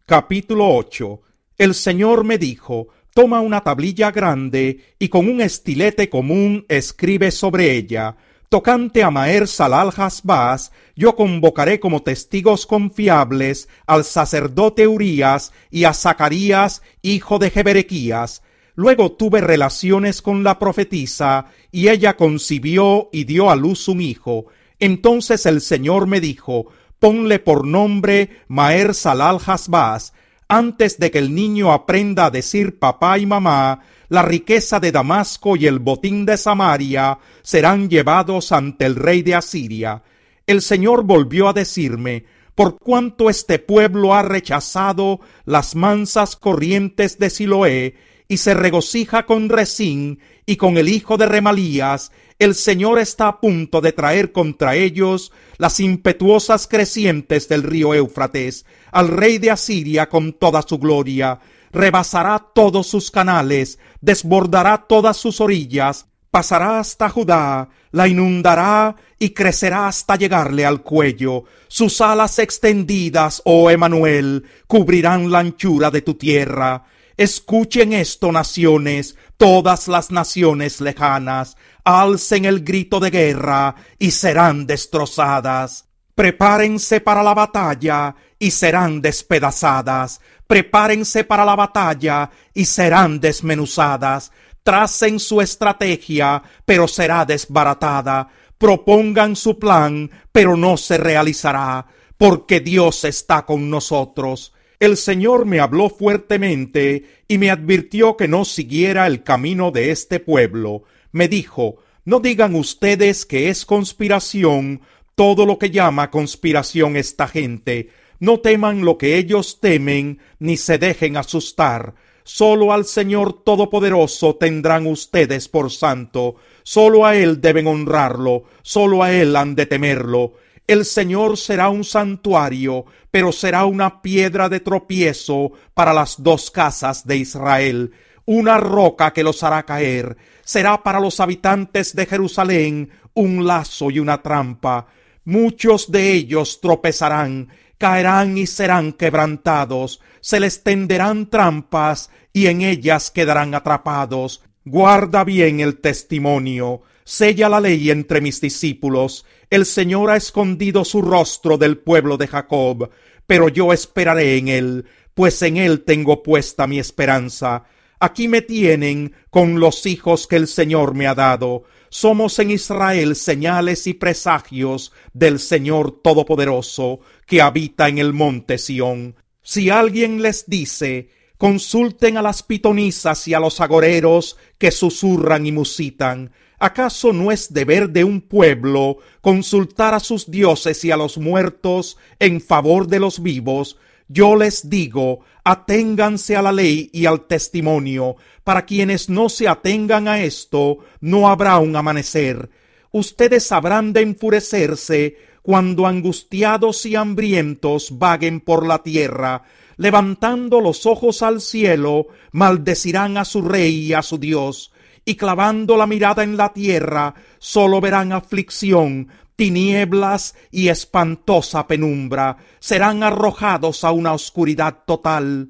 Capítulo 8. El Señor me dijo: toma una tablilla grande y con un estilete común escribe sobre ella: tocante a Maher-Salal-Hasbaz, yo convocaré como testigos confiables al sacerdote Urías y a Zacarías, hijo de Jeberequías. Luego tuve relaciones con la profetisa, y ella concibió y dio a luz un hijo. Entonces el Señor me dijo: ponle por nombre Maher-Salal-Hasbaz. Antes de que el niño aprenda a decir papá y mamá, la riqueza de Damasco y el botín de Samaria serán llevados ante el rey de Asiria. El Señor volvió a decirme: por cuanto este pueblo ha rechazado las mansas corrientes de Siloé, y se regocija con Rezín y con el hijo de Remalías, el Señor está a punto de traer contra ellos las impetuosas crecientes del río Éufrates, al rey de Asiria con toda su gloria. Rebasará todos sus canales, desbordará todas sus orillas, pasará hasta Judá, la inundará y crecerá hasta llegarle al cuello. Sus alas extendidas, oh Emanuel, cubrirán la anchura de tu tierra. Escuchen esto, naciones, todas las naciones lejanas, alcen el grito de guerra y serán destrozadas. Prepárense para la batalla y serán despedazadas. Prepárense para la batalla y serán desmenuzadas. Tracen su estrategia, pero será desbaratada. Propongan su plan, pero no se realizará, porque Dios está con nosotros. El Señor me habló fuertemente y me advirtió que no siguiera el camino de este pueblo. Me dijo: no digan ustedes que es conspiración todo lo que llama conspiración esta gente. No teman lo que ellos temen, ni se dejen asustar. Solo al Señor Todopoderoso tendrán ustedes por santo. Solo a Él deben honrarlo, solo a Él han de temerlo. El Señor será un santuario, pero será una piedra de tropiezo para las dos casas de Israel, una roca que los hará caer. Será para los habitantes de Jerusalén un lazo y una trampa. Muchos de ellos tropezarán, caerán y serán quebrantados. Se les tenderán trampas y en ellas quedarán atrapados. Guarda bien el testimonio. Sella la ley entre mis discípulos. El Señor ha escondido su rostro del pueblo de Jacob, pero yo esperaré en él, pues en él tengo puesta mi esperanza. Aquí me tienen con los hijos que el Señor me ha dado. Somos en Israel señales y presagios del Señor Todopoderoso, que habita en el monte Sión. Si alguien les dice: consulten a las pitonisas y a los agoreros que susurran y musitan, ¿acaso no es deber de un pueblo consultar a sus dioses y a los muertos en favor de los vivos? Yo les digo: aténganse a la ley y al testimonio. Para quienes no se atengan a esto, no habrá un amanecer. Ustedes habrán de enfurecerse cuando angustiados y hambrientos vaguen por la tierra. Levantando los ojos al cielo, maldecirán a su rey y a su Dios, y clavando la mirada en la tierra, sólo verán aflicción, tinieblas y espantosa penumbra. Serán arrojados a una oscuridad total.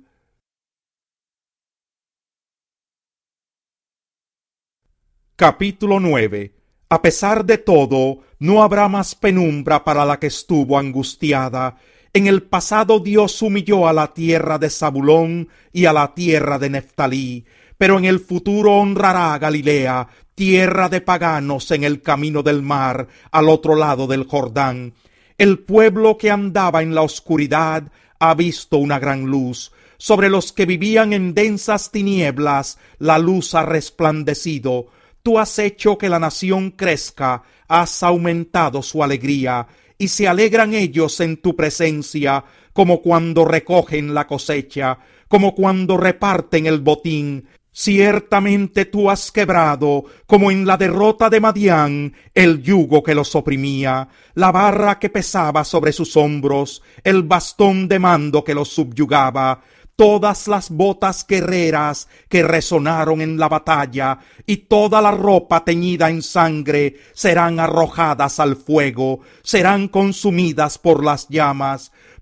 Capítulo 9. A pesar de todo, no habrá más penumbra para la que estuvo angustiada. En el pasado Dios humilló a la tierra de Zabulón y a la tierra de Neftalí, pero en el futuro honrará a Galilea, tierra de paganos en el camino del mar, al otro lado del Jordán. El pueblo que andaba en la oscuridad ha visto una gran luz. Sobre los que vivían en densas tinieblas, la luz ha resplandecido. Tú has hecho que la nación crezca, has aumentado su alegría, y se alegran ellos en tu presencia, como cuando recogen la cosecha, como cuando reparten el botín. Ciertamente tú has quebrado, como en la derrota de Madián, el yugo que los oprimía, la barra que pesaba sobre sus hombros, el bastón de mando que los subyugaba, todas las botas guerreras que resonaron en la batalla, y toda la ropa teñida en sangre serán arrojadas al fuego, serán consumidas por las llamas.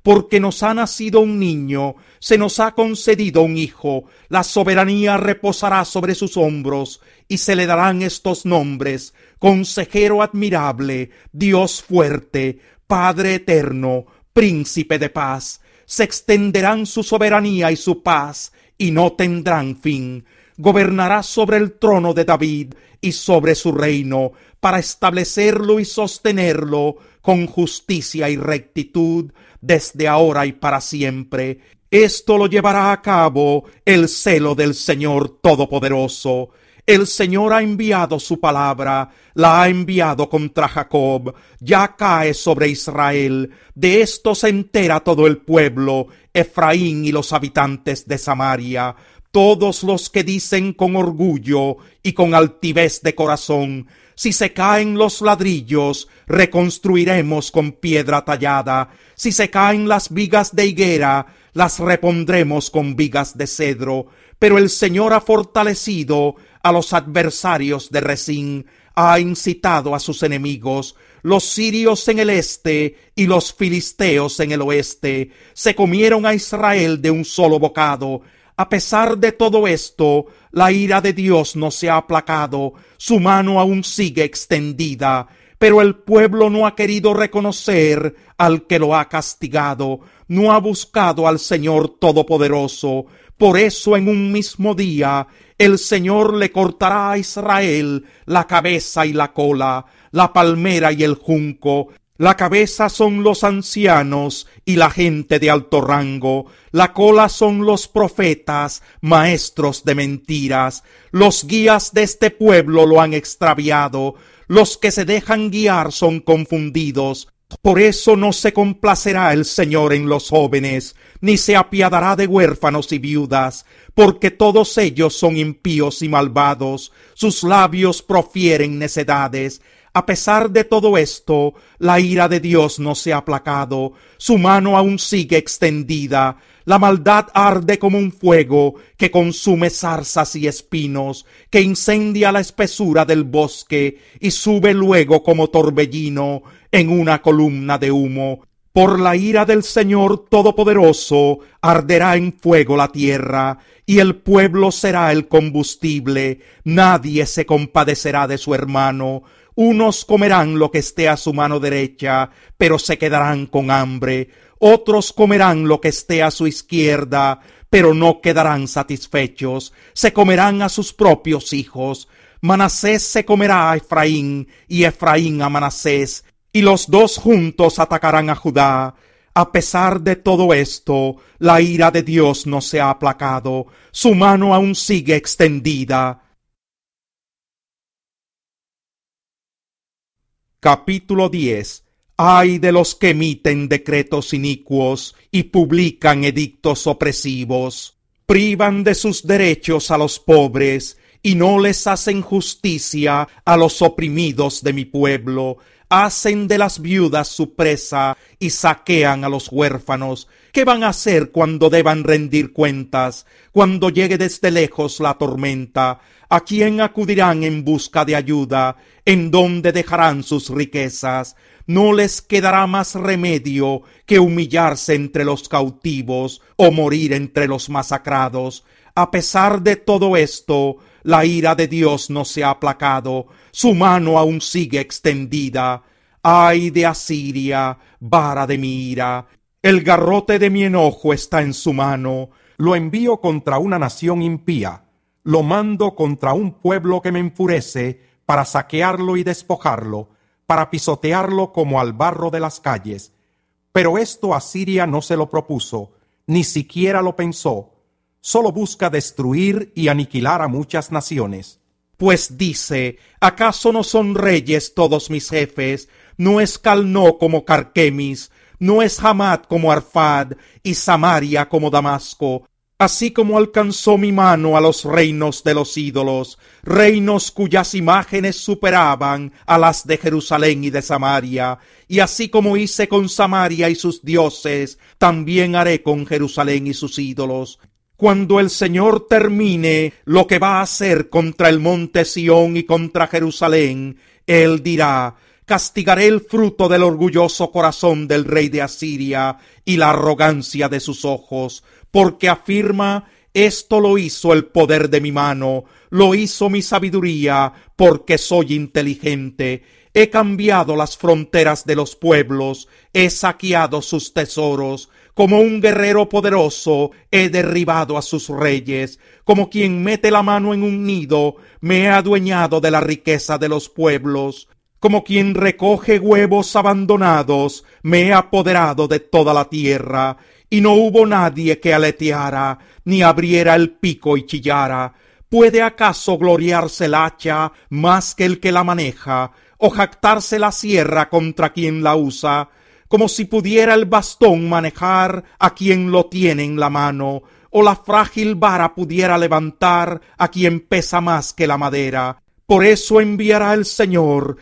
porque nos ha nacido un niño, se nos ha concedido un hijo, la soberanía reposará sobre sus hombros, y se le darán estos nombres: Consejero admirable, Dios fuerte, Padre eterno, Príncipe de paz. Se extenderán su soberanía y su paz, y no tendrán fin. Gobernará sobre el trono de David y sobre su reino, para establecerlo y sostenerlo con justicia y rectitud, desde ahora y para siempre. Esto lo llevará a cabo el celo del Señor Todopoderoso. El Señor ha enviado su palabra, la ha enviado contra Jacob, ya cae sobre Israel. De esto se entera todo el pueblo, Efraín y los habitantes de Samaria, todos los que dicen con orgullo y con altivez de corazón: si se caen los ladrillos, reconstruiremos con piedra tallada. Si se caen las vigas de higuera, las repondremos con vigas de cedro. Pero el Señor ha fortalecido a los adversarios de Rezín, ha incitado a sus enemigos. Los sirios en el este y los filisteos en el oeste se comieron a Israel de un solo bocado. A pesar de todo esto, la ira de Dios no se ha aplacado, su mano aún sigue extendida, pero el pueblo no ha querido reconocer al que lo ha castigado, no ha buscado al Señor Todopoderoso. Por eso en un mismo día el Señor le cortará a Israel la cabeza y la cola, la palmera y el junco. La cabeza son los ancianos y la gente de alto rango, la cola son los profetas, maestros de mentiras. Los guías de este pueblo lo han extraviado, los que se dejan guiar son confundidos. Por eso no se complacerá el Señor en los jóvenes, ni se apiadará de huérfanos y viudas, porque todos ellos son impíos y malvados, sus labios profieren necedades. A pesar de todo esto, la ira de Dios no se ha aplacado, su mano aún sigue extendida. La maldad arde como un fuego que consume zarzas y espinos, que incendia la espesura del bosque y sube luego como torbellino en una columna de humo. Por la ira del Señor Todopoderoso arderá en fuego la tierra, y el pueblo será el combustible. Nadie se compadecerá de su hermano. Unos comerán lo que esté a su mano derecha, pero se quedarán con hambre. Otros comerán lo que esté a su izquierda, pero no quedarán satisfechos. Se comerán a sus propios hijos. Manasés se comerá a Efraín, y Efraín a Manasés, y los dos juntos atacarán a Judá. A pesar de todo esto, la ira de Dios no se ha aplacado, su mano aún sigue extendida. Capítulo 10. Ay de los que emiten decretos inicuos y publican edictos opresivos. Privan de sus derechos a los pobres y no les hacen justicia a los oprimidos de mi pueblo. Hacen de las viudas su presa y saquean a los huérfanos. ¿Qué van a hacer cuando deban rendir cuentas? Cuando llegue desde lejos la tormenta, ¿a quién acudirán en busca de ayuda? ¿En dónde dejarán sus riquezas? No les quedará más remedio que humillarse entre los cautivos o morir entre los masacrados. A pesar de todo esto, la ira de Dios no se ha aplacado, su mano aún sigue extendida. Ay de Asiria, vara de mi ira, el garrote de mi enojo está en su mano. Lo envío contra una nación impía, lo mando contra un pueblo que me enfurece, para saquearlo y despojarlo, para pisotearlo como al barro de las calles. Pero esto Asiria no se lo propuso, ni siquiera lo pensó. Solo busca destruir y aniquilar a muchas naciones. Pues dice: ¿acaso no son reyes todos mis jefes? ¿No es Calno como Carquemis? ¿No es Hamat como Arfad y Samaria como Damasco? Así como alcanzó mi mano a los reinos de los ídolos, reinos cuyas imágenes superaban a las de Jerusalén y de Samaria, y así como hice con Samaria y sus dioses, también haré con Jerusalén y sus ídolos. Cuando el Señor termine lo que va a hacer contra el monte Sión y contra Jerusalén, Él dirá: Castigaré el fruto del orgulloso corazón del rey de Asiria y la arrogancia de sus ojos, porque afirma: esto lo hizo el poder de mi mano, lo hizo mi sabiduría, porque soy inteligente. He cambiado las fronteras de los pueblos, he saqueado sus tesoros. Como un guerrero poderoso he derribado a sus reyes. Como quien mete la mano en un nido, me he adueñado de la riqueza de los pueblos. Como quien recoge huevos abandonados, me he apoderado de toda la tierra. Y no hubo nadie que aleteara, ni abriera el pico y chillara. ¿Puede acaso gloriarse el hacha más que el que la maneja, o jactarse la sierra contra quien la usa? Como si pudiera el bastón manejar a quien lo tiene en la mano, o la frágil vara pudiera levantar a quien pesa más que la madera. Por eso enviará el Señor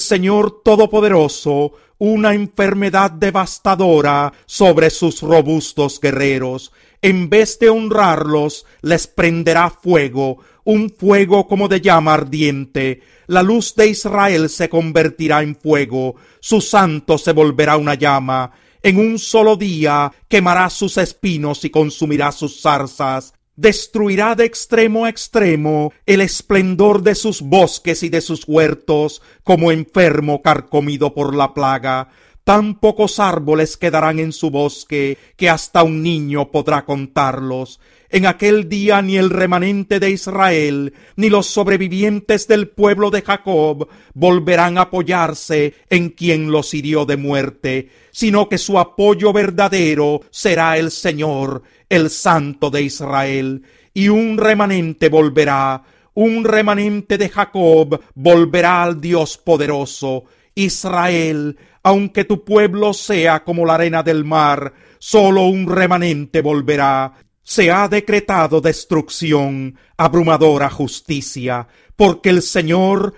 Todopoderoso, una enfermedad devastadora sobre sus robustos guerreros. En vez de honrarlos, les prenderá fuego, un fuego como de llama ardiente. La luz de Israel se convertirá en fuego, su santo se volverá una llama. En un solo día quemará sus espinos y consumirá sus zarzas. Destruirá de extremo a extremo el esplendor de sus bosques y de sus huertos, como enfermo carcomido por la plaga. Tan pocos árboles quedarán en su bosque, que hasta un niño podrá contarlos. En aquel día ni el remanente de Israel, ni los sobrevivientes del pueblo de Jacob volverán a apoyarse en quien los hirió de muerte, sino que su apoyo verdadero será el Señor, el Santo de Israel. Y un remanente volverá, un remanente de Jacob volverá al Dios poderoso. Israel, aunque tu pueblo sea como la arena del mar, solo un remanente volverá. Se ha decretado destrucción, abrumadora justicia, porque el Señor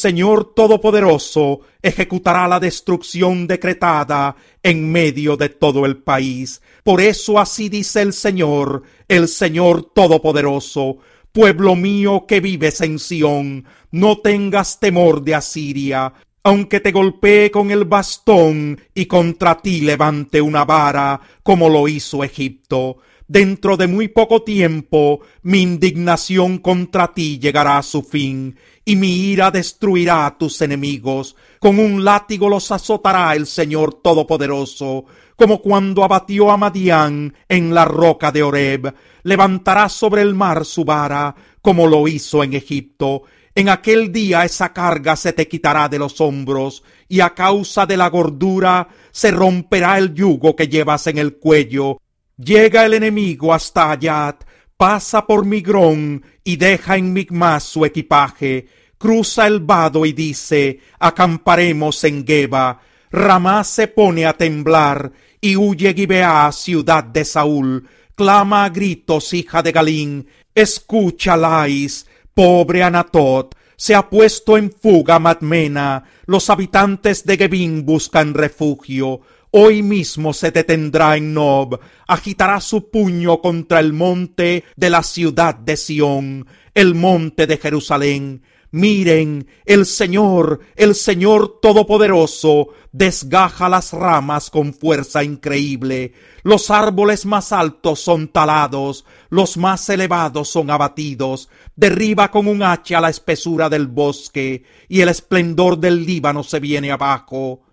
Todopoderoso, ejecutará la destrucción decretada en medio de todo el país. Por eso así dice el Señor Todopoderoso: pueblo mío que vives en Sión, no tengas temor de Asiria. Aunque te golpee con el bastón y contra ti levante una vara, como lo hizo Egipto, dentro de muy poco tiempo mi indignación contra ti llegará a su fin, y mi ira destruirá a tus enemigos. Con un látigo los azotará el Señor Todopoderoso, como cuando abatió a Madián en la roca de Horeb. Levantará sobre el mar su vara, como lo hizo en Egipto. En aquel día esa carga se te quitará de los hombros, y a causa de la gordura se romperá el yugo que llevas en el cuello. Llega el enemigo hasta Ayat, pasa por Migrón y deja en Micmas su equipaje. Cruza el vado y dice: acamparemos en Geba. Ramá se pone a temblar y huye Gibeá, ciudad de Saúl. Clama a gritos, hija de Galín. Escucha, Lais. Pobre Anatot, se ha puesto en fuga Madmena. Los habitantes de Gebín buscan refugio. Hoy mismo se detendrá en Nob, agitará su puño contra el monte de la ciudad de Sión, el monte de Jerusalén. Miren, el Señor Todopoderoso, desgaja las ramas con fuerza increíble. Los árboles más altos son talados, los más elevados son abatidos. Derriba con un hacha la espesura del bosque, y el esplendor del Líbano se viene abajo.